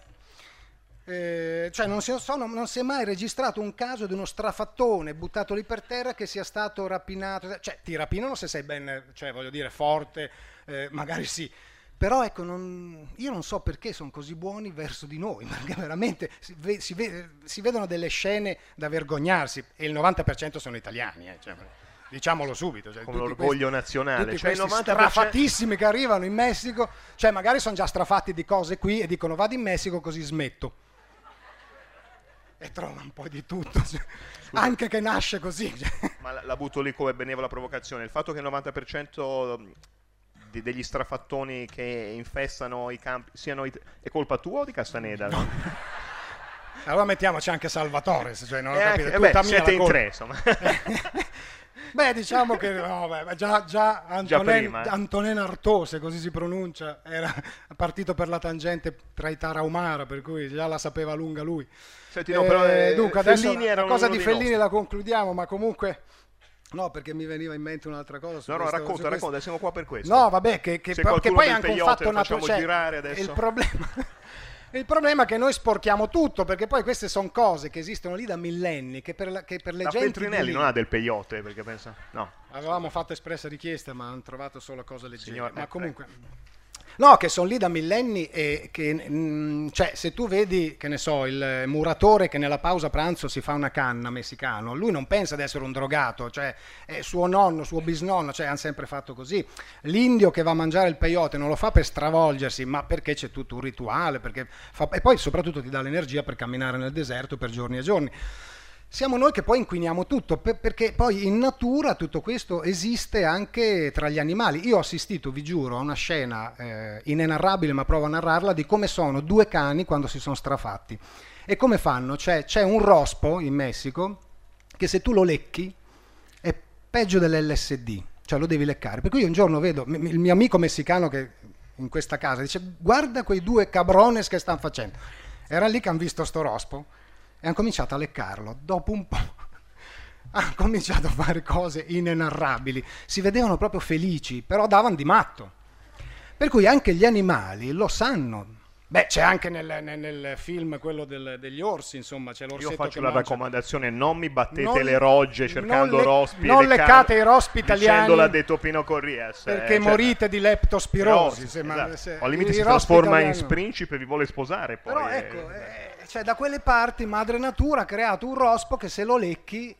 eh, cioè non si, sono, non si è mai registrato un caso di uno strafattone buttato lì per terra che sia stato rapinato, cioè ti rapinano se sei ben, cioè voglio dire forte, eh, magari sì, però ecco non, io non so perché sono così buoni verso di noi, perché veramente si, ve, si, ve, si vedono delle scene da vergognarsi e il novanta per cento sono italiani, eh, cioè, diciamolo subito, cioè, come l'orgoglio questi, nazionale, tutti cioè questi novanta per cento... strafatissimi che arrivano in Messico, cioè magari sono già strafatti di cose qui e dicono vado in Messico così smetto e trova un po' di tutto, cioè, anche che nasce così, cioè. Ma la, la butto lì come benevola provocazione, il fatto che il novanta per cento di, degli strafattoni che infestano i campi siano it- è colpa tua o di Castaneda? No? Allora mettiamoci anche Salvatore, cioè non ho eh, capito, eh, beh, tutta siete mia in tre insomma. Beh, diciamo che no, beh, già, già, Antonin, già prima, eh. Antonin Artaud, se così si pronuncia, era partito per la tangente tra i Tarahumara, per cui già la sapeva lunga lui. Senti, no, però, eh, dunque, adesso era la cosa di Fellini nostri. la concludiamo, ma comunque... No, perché mi veniva in mente un'altra cosa. Su no, no, questo, racconta, su racconta, siamo qua per questo. No, vabbè, che, che, Se che poi è anche un fatto naturale. naturale. Girare adesso. Il problema... Il problema è che noi sporchiamo tutto, perché poi queste sono cose che esistono lì da millenni, che per, la, che per le la genti Feltrinelli di lì, non ha del peyote, perché pensa... No. avevamo fatto espressa richiesta, ma hanno trovato solo cose leggere. Signor, ma eh, comunque... No, che sono lì da millenni e che, mh, cioè, se tu vedi, che ne so, il muratore che nella pausa pranzo si fa una canna messicano, lui non pensa di essere un drogato, cioè è suo nonno, suo bisnonno, cioè hanno sempre fatto così. L'indio che va a mangiare il peyote non lo fa per stravolgersi, ma perché c'è tutto un rituale, perché fa, e poi soprattutto ti dà l'energia per camminare nel deserto per giorni e giorni. Siamo noi che poi inquiniamo tutto, per, perché poi in natura tutto questo esiste anche tra gli animali. Io ho assistito, vi giuro, a una scena eh, inenarrabile, ma provo a narrarla, di come sono due cani quando si sono strafatti. E come fanno? Cioè, c'è un rospo in Messico che se tu lo lecchi è peggio dell'L S D, cioè lo devi leccare. Per cui io un giorno vedo il mio amico messicano che in questa casa dice: guarda quei due cabrones che stanno facendo. Era lì che hanno visto sto rospo e hanno cominciato a leccarlo. Dopo un po' hanno cominciato a fare cose inenarrabili, si vedevano proprio felici, però davano di matto. Per cui anche gli animali lo sanno. Beh, c'è anche nel, nel, nel film quello del, degli orsi, insomma, c'è l'orsetto. Io faccio che la mangia. raccomandazione: non mi battete Non- le rogge cercando non le- rospi, non e le leccate can- i rospi italiani, dicendola De Topino Corries, perché eh, cioè- morite di leptospirosi. Però, se ma- esatto. se- O al limite i si rospi trasforma in italiani- principe e vi vuole sposare. Poi, Però eh, ecco, eh, cioè da quelle parti Madre Natura ha creato un rospo che se lo lecchi,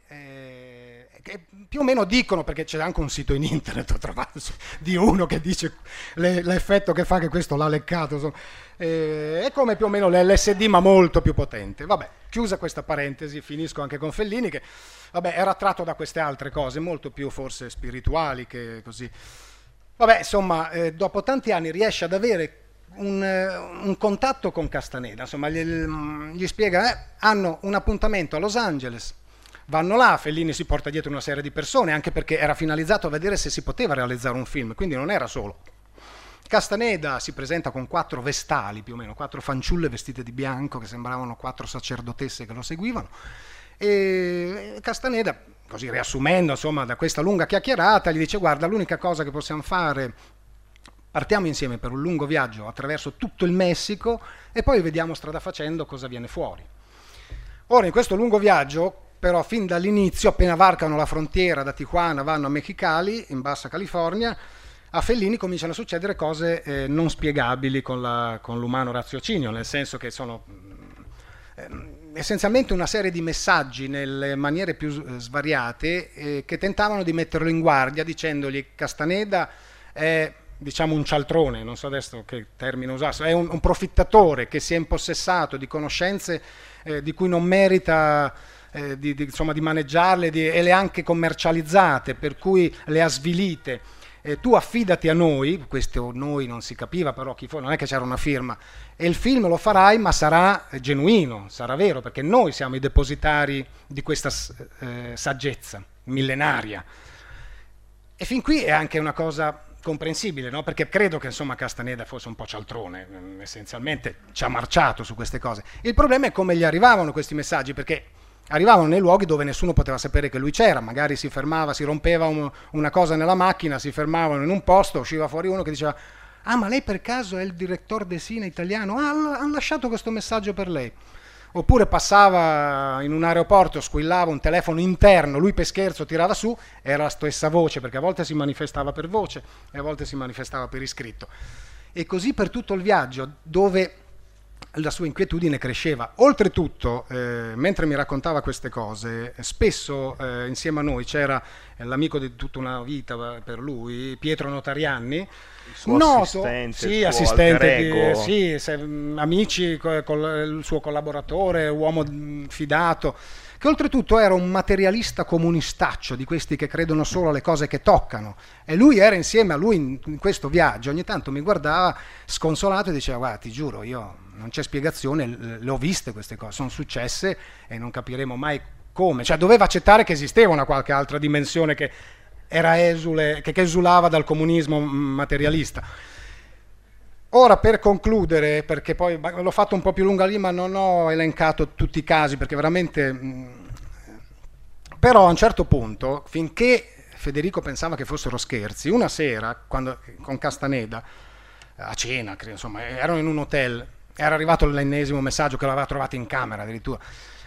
eh, che più o meno dicono, perché c'è anche un sito in internet, ho trovato, di uno che dice le- l'effetto che fa che questo l'ha leccato, insomma. Eh, è come più o meno l'L S D, ma molto più potente. Vabbè, chiusa questa parentesi, finisco anche con Fellini, che vabbè, era attratto da queste altre cose, molto più forse spirituali che così. Vabbè, insomma, eh, dopo tanti anni riesce ad avere un, eh, un contatto con Castaneda, insomma, gli, gli spiega, eh, hanno un appuntamento a Los Angeles, vanno là, Fellini si porta dietro una serie di persone, anche perché era finalizzato a vedere se si poteva realizzare un film, quindi non era solo. Castaneda si presenta con quattro vestali, più o meno, quattro fanciulle vestite di bianco che sembravano quattro sacerdotesse che lo seguivano, e Castaneda, così riassumendo, insomma, da questa lunga chiacchierata, gli dice: guarda, l'unica cosa che possiamo fare, partiamo insieme per un lungo viaggio attraverso tutto il Messico e poi vediamo strada facendo cosa viene fuori. Ora, in questo lungo viaggio, però, fin dall'inizio, appena varcano la frontiera da Tijuana, vanno a Mexicali, in Bassa California, a Fellini cominciano a succedere cose eh, non spiegabili con, la, con l'umano raziocinio, nel senso che sono eh, essenzialmente una serie di messaggi nelle maniere più eh, svariate eh, che tentavano di metterlo in guardia, dicendogli: Castaneda è, diciamo, un cialtrone, non so adesso che termine usasse, è un, un profittatore che si è impossessato di conoscenze eh, di cui non merita eh, di, di, insomma, di maneggiarle di, e le ha anche commercializzate, per cui le ha svilite. Eh, tu affidati a noi, questo noi non si capiva, però chi fu, non è che c'era una firma, e il film lo farai, ma sarà genuino, sarà vero, perché noi siamo i depositari di questa eh, saggezza millenaria. E fin qui è anche una cosa comprensibile, no? Perché credo che, insomma, Castaneda fosse un po' cialtrone, essenzialmente ci ha marciato su queste cose. Il problema è come gli arrivavano questi messaggi, perché arrivavano nei luoghi dove nessuno poteva sapere che lui c'era, magari si fermava, si rompeva un, una cosa nella macchina, si fermavano in un posto, usciva fuori uno che diceva: ah, ma lei per caso è il direttore de cine italiano? Ah, hanno lasciato questo messaggio per lei. Oppure passava in un aeroporto, squillava un telefono interno, lui per scherzo tirava su, era la stessa voce, perché a volte si manifestava per voce e a volte si manifestava per iscritto. E così per tutto il viaggio, dove la sua inquietudine cresceva. Oltretutto, eh, mentre mi raccontava queste cose, spesso eh, insieme a noi c'era eh, l'amico di tutta una vita per lui, Pietro Notarianni, il suo noto, assistente, sì, il suo assistente alter ego. di, sì, se, amici, col, col, il suo collaboratore, uomo mh, fidato, che oltretutto era un materialista comunistaccio, di questi che credono solo alle cose che toccano, e lui era insieme a lui in, in questo viaggio. Ogni tanto mi guardava sconsolato e diceva: guarda, ti giuro, io non c'è spiegazione, le ho viste queste cose, sono successe e non capiremo mai come. Cioè doveva accettare che esisteva una qualche altra dimensione che era esule, che, che esulava dal comunismo materialista. Ora, per concludere, perché poi l'ho fatto un po' più lunga lì, ma non ho elencato tutti i casi, perché veramente mh, però a un certo punto, finché Federico pensava che fossero scherzi, una sera quando, con Castaneda a cena, credo, insomma, erano in un hotel, era arrivato l'ennesimo messaggio che l'aveva trovato in camera addirittura,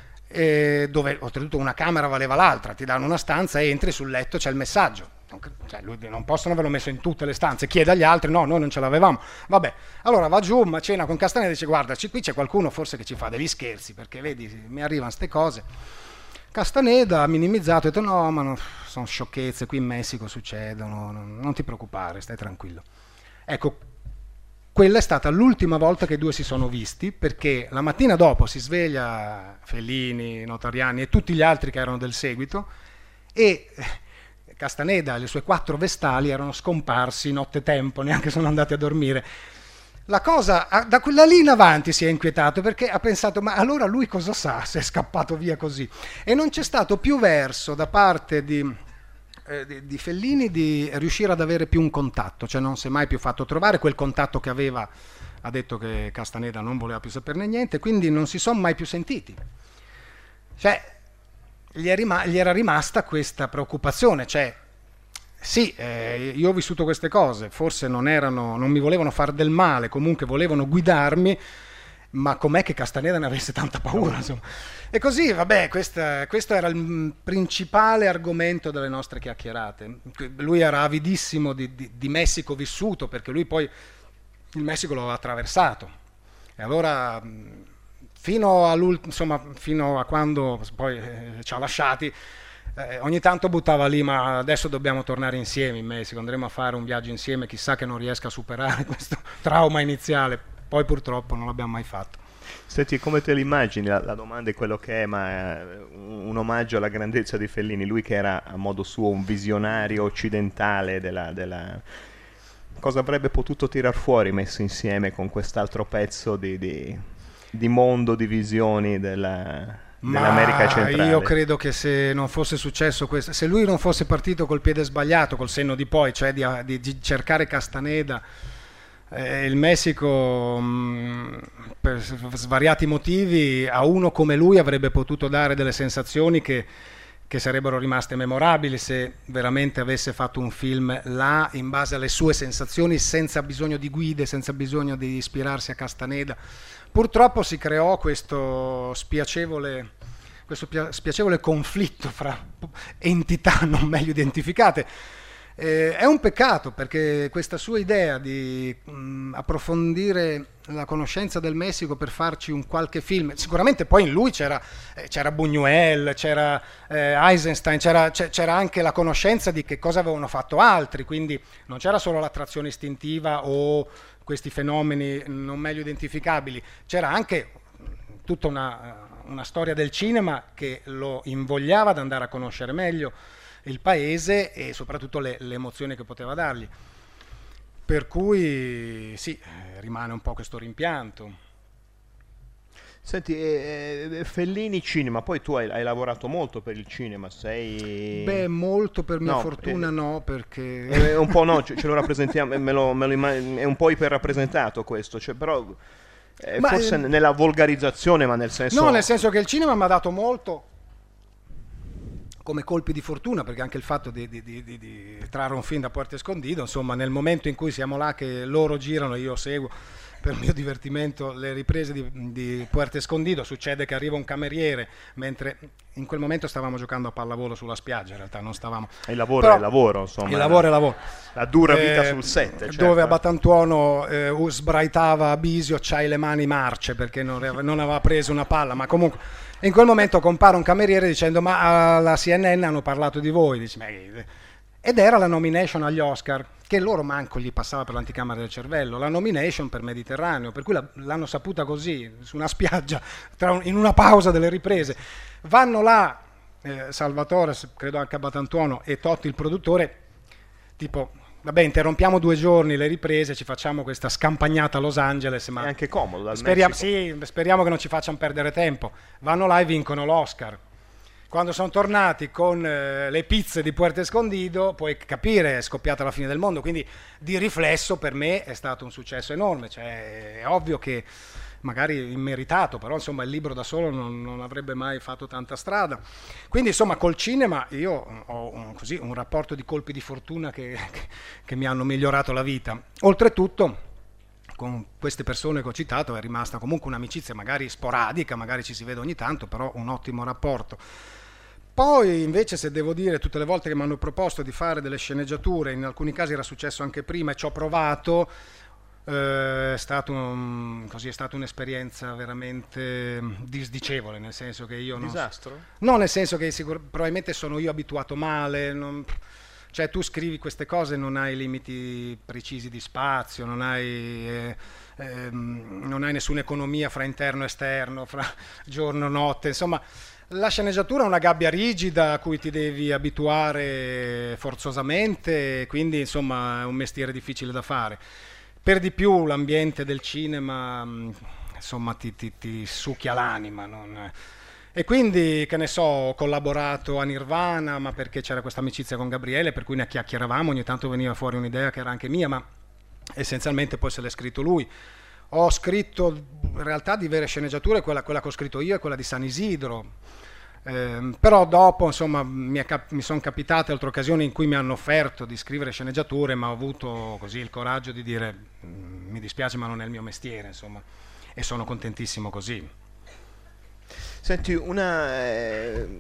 e dove oltretutto una camera valeva l'altra, ti danno una stanza e entri sul letto, c'è il messaggio. Non, cioè, lui non possono averlo messo in tutte le stanze, chiede agli altri, no, noi non ce l'avevamo, vabbè, allora va giù, ma cena con Castaneda e dice guarda, qui c'è qualcuno forse che ci fa degli scherzi, perché vedi, mi arrivano ste cose. Castaneda ha minimizzato, ha detto no, ma no, sono sciocchezze, qui in Messico succedono, non, non ti preoccupare, stai tranquillo. Ecco, quella è stata l'ultima volta che i due si sono visti, perché la mattina dopo si sveglia Fellini, Notarianni e tutti gli altri che erano del seguito, e Castaneda e le sue quattro vestali erano scomparsi nottetempo, neanche sono andati a dormire. La cosa, da quella lì in avanti si è inquietato, perché ha pensato, ma allora lui cosa sa se è scappato via così? E non c'è stato più verso da parte di... Di, di Fellini di riuscire ad avere più un contatto, cioè non si è mai più fatto trovare quel contatto che aveva, ha detto che Castaneda non voleva più saperne niente, quindi non si sono mai più sentiti. Cioè gli, è rima- gli era rimasta questa preoccupazione, cioè sì, eh, io ho vissuto queste cose, forse non erano, non mi volevano far del male, comunque volevano guidarmi, ma com'è che Castaneda ne avesse tanta paura, insomma. E così, vabbè, questa, questo era il principale argomento delle nostre chiacchierate. Lui era avidissimo di, di, di Messico vissuto, perché lui poi il Messico lo aveva attraversato. E allora, fino, insomma, fino a quando poi eh, ci ha lasciati, eh, ogni tanto buttava lì, ma adesso dobbiamo tornare insieme in Messico, andremo a fare un viaggio insieme, chissà che non riesca a superare questo trauma iniziale. Poi purtroppo non l'abbiamo mai fatto. Senti, come te l'immagini? La, la domanda è quello che è, ma eh, un, un omaggio alla grandezza di Fellini, lui che era a modo suo un visionario occidentale della, della... cosa avrebbe potuto tirar fuori messo insieme con quest'altro pezzo di, di, di mondo, di visioni della, dell'America centrale? Io credo che se non fosse successo questo, se lui non fosse partito col piede sbagliato, col senno di poi, cioè di, di, di cercare Castaneda, Eh, il Messico mh, per svariati motivi a uno come lui avrebbe potuto dare delle sensazioni che, che sarebbero rimaste memorabili se veramente avesse fatto un film là in base alle sue sensazioni, senza bisogno di guide, senza bisogno di ispirarsi a Castaneda. Purtroppo si creò questo spiacevole, questo spiacevole conflitto fra entità non meglio identificate. Eh, è un peccato, perché questa sua idea di mh, approfondire la conoscenza del Messico per farci un qualche film, sicuramente poi in lui c'era, eh, c'era Buñuel, c'era eh, Eisenstein, c'era, c'era anche la conoscenza di che cosa avevano fatto altri, quindi non c'era solo l'attrazione istintiva o questi fenomeni non meglio identificabili, c'era anche tutta una, una storia del cinema che lo invogliava ad andare a conoscere meglio il paese e soprattutto le, le emozioni che poteva dargli, per cui sì, rimane un po' questo rimpianto. Senti, eh, Fellini cinema, poi tu hai, hai lavorato molto per il cinema, sei... Beh, molto per mia no, fortuna eh, no, perché... Eh, un po' no, ce, ce lo rappresentiamo, me lo, me lo immag- è un po' iperrappresentato questo, cioè, però eh, ma, forse eh, nella volgarizzazione, ma nel senso... No, nel senso che il cinema mi ha dato molto come colpi di fortuna, perché anche il fatto di, di, di, di, di trarre un film da Puerto Escondido, insomma, nel momento in cui siamo là che loro girano e io seguo per mio divertimento le riprese di, di Puerto Escondido, succede che arriva un cameriere, mentre in quel momento stavamo giocando a pallavolo sulla spiaggia, in realtà non stavamo... Il lavoro Però, è lavoro, insomma. Il lavoro è lavoro. La dura vita eh, sul set, certo. Dove a Batantuono eh, sbraitava Bisio, c'hai le mani marce, perché non, non aveva preso una palla, ma comunque... In quel momento compare un cameriere dicendo ma alla C N N hanno parlato di voi, dice, ed era la nomination agli Oscar, che loro manco gli passava per l'anticamera del cervello, la nomination per Mediterraneo, per cui la, l'hanno saputa così, su una spiaggia, tra un, in una pausa delle riprese. Vanno là, eh, Salvatore, credo anche a Batantuono, e Totti il produttore, tipo... Vabbè, interrompiamo due giorni le riprese, ci facciamo questa scampagnata a Los Angeles, ma è anche comodo dal speriamo, Messico. sì, speriamo che non ci facciano perdere tempo. Vanno là e vincono l'Oscar. Quando sono tornati con eh, le pizze di Puerto Escondido, puoi capire, è scoppiata la fine del mondo, quindi di riflesso per me è stato un successo enorme, cioè, è ovvio che magari immeritato, però insomma il libro da solo non, non avrebbe mai fatto tanta strada. Quindi insomma col cinema io ho un, così, un rapporto di colpi di fortuna che, che, che mi hanno migliorato la vita. Oltretutto con queste persone che ho citato è rimasta comunque un'amicizia magari sporadica, magari ci si vede ogni tanto, però un ottimo rapporto. Poi invece, se devo dire, tutte le volte che mi hanno proposto di fare delle sceneggiature, in alcuni casi era successo anche prima e ci ho provato, eh, è stato un, così è stata un'esperienza veramente disdicevole, nel senso che io non... Disastro? No, nel senso che sicur- probabilmente sono io abituato male, non... Cioè tu scrivi queste cose, non hai limiti precisi di spazio, non hai, eh, ehm, non hai nessuna economia fra interno e esterno, fra giorno e notte, insomma la sceneggiatura è una gabbia rigida a cui ti devi abituare forzosamente, quindi insomma è un mestiere difficile da fare. Per di più l'ambiente del cinema insomma ti, ti, ti succhia l'anima, non... E quindi, che ne so, ho collaborato a Nirvana, ma perché c'era questa amicizia con Gabriele, per cui ne chiacchieravamo, ogni tanto veniva fuori un'idea che era anche mia, ma essenzialmente poi se l'è scritto lui. Ho scritto in realtà di vere sceneggiature, quella, quella che ho scritto io è quella di San Isidro, eh, però dopo insomma mi, cap- mi sono capitate altre occasioni in cui mi hanno offerto di scrivere sceneggiature, ma ho avuto così il coraggio di dire mi dispiace ma non è il mio mestiere, insomma, e sono contentissimo così. Senti, una, eh,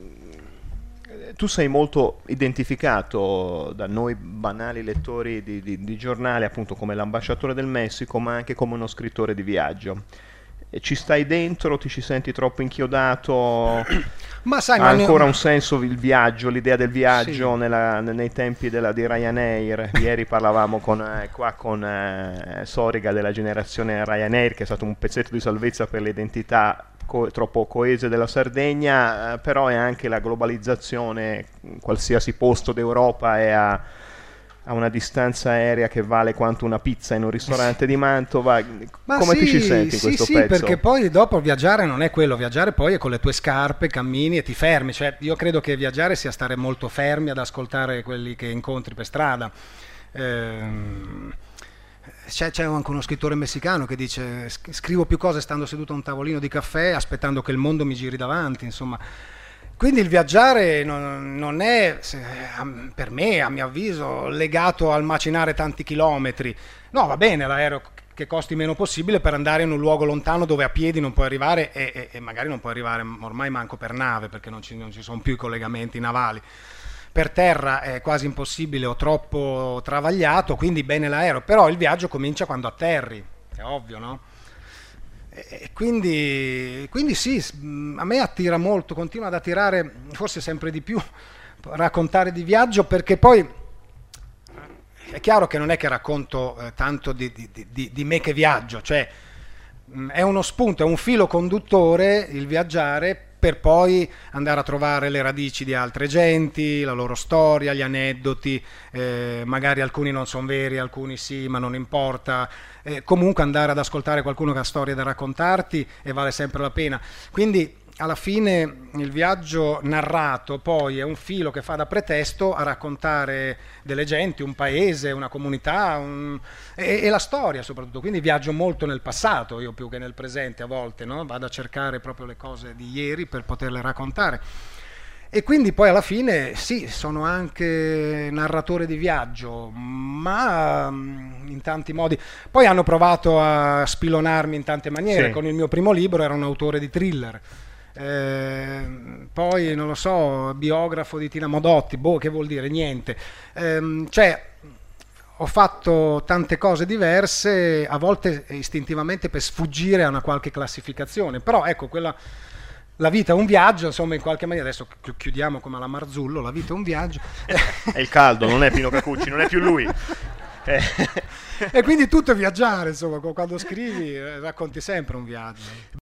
tu sei molto identificato da noi banali lettori di, di, di giornali, appunto come l'ambasciatore del Messico, ma anche come uno scrittore di viaggio. E ci stai dentro, ti ci senti troppo inchiodato? Ma sai, ha ancora ne... un senso il viaggio, l'idea del viaggio sì. nella, nei tempi della, di Ryanair? Ieri parlavamo con, eh, qua con eh, Soriga della generazione Ryanair, che è stato un pezzetto di salvezza per l'identità co- troppo coese della Sardegna, eh, però è anche la globalizzazione, in qualsiasi posto d'Europa è a, a una distanza aerea che vale quanto una pizza in un ristorante di Mantova. Ma come sì, ti ci senti in sì, questo sì, pezzo? Perché poi dopo viaggiare non è quello, viaggiare poi è con le tue scarpe, cammini e ti fermi, cioè io credo che viaggiare sia stare molto fermi ad ascoltare quelli che incontri per strada. Ehm, c'è, c'è anche uno scrittore messicano che dice scrivo più cose stando seduto a un tavolino di caffè aspettando che il mondo mi giri davanti, insomma. Quindi il viaggiare non, non è, per me, a mio avviso, legato al macinare tanti chilometri. No, va bene, l'aereo che costi meno possibile per andare in un luogo lontano dove a piedi non puoi arrivare e, e, e magari non puoi arrivare ormai manco per nave perché non ci, non ci sono più i collegamenti navali. Per terra è quasi impossibile o troppo travagliato, quindi bene l'aereo. Però il viaggio comincia quando atterri, è ovvio, no? E quindi, quindi sì, a me attira molto, continua ad attirare forse sempre di più raccontare di viaggio, perché poi è chiaro che non è che racconto eh, tanto di, di, di, di me che viaggio, cioè mh, è uno spunto, è un filo conduttore il viaggiare per poi andare a trovare le radici di altre genti, la loro storia, gli aneddoti, eh, magari alcuni non sono veri, alcuni sì, ma non importa, eh, comunque andare ad ascoltare qualcuno che ha storie da raccontarti e vale sempre la pena. Quindi alla fine il viaggio narrato poi è un filo che fa da pretesto a raccontare delle genti, un paese, una comunità un... e, e la storia soprattutto. Quindi viaggio molto nel passato, io più che nel presente a volte, no? Vado a cercare proprio le cose di ieri per poterle raccontare. E quindi poi alla fine sì, sono anche narratore di viaggio, ma in tanti modi. Poi hanno provato a spilonarmi in tante maniere. Sì. Con il mio primo libro era un autore di thriller. Eh, poi non lo so, biografo di Tina Modotti, boh, che vuol dire? Niente. Eh, cioè ho fatto tante cose diverse, a volte istintivamente per sfuggire a una qualche classificazione, però ecco, quella, la vita è un viaggio, insomma, in qualche maniera. Adesso chiudiamo come alla Marzullo, la vita è un viaggio. È il caldo, non è Pino Cacucci, non è più lui. E quindi tutto è viaggiare, insomma, quando scrivi racconti sempre un viaggio.